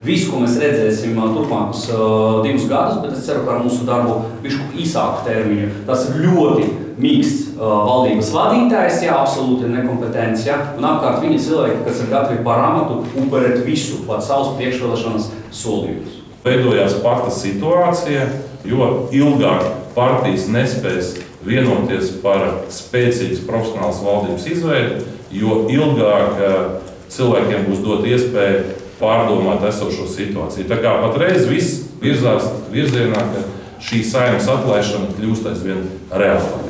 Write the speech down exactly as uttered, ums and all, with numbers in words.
Visu, ko mēs redzēsim turpmākus uh, divus gadus, bet es ceru, ka ar mūsu darbu bišku īsāku termiņu. Tas ir ļoti mīksts uh, valdības vadītājs, jā, absolūti nekompetents, jā, un apkārt viņi cilvēki, kas ir gatavi par amatu upurēt visu, pat savus priekšvēlēšanas solījumus. Veidojās pata situācija, jo ilgāk partijas nespēs vienoties par spēcīgas profesionālas valdības izveidi, jo ilgāk uh, cilvēkiem būs dot iespēju pārdomāt esošo situāciju. Tā kā patreiz viss virzās virzienā, ka šī Saeimas atlaišana kļūst aizvien reālāk.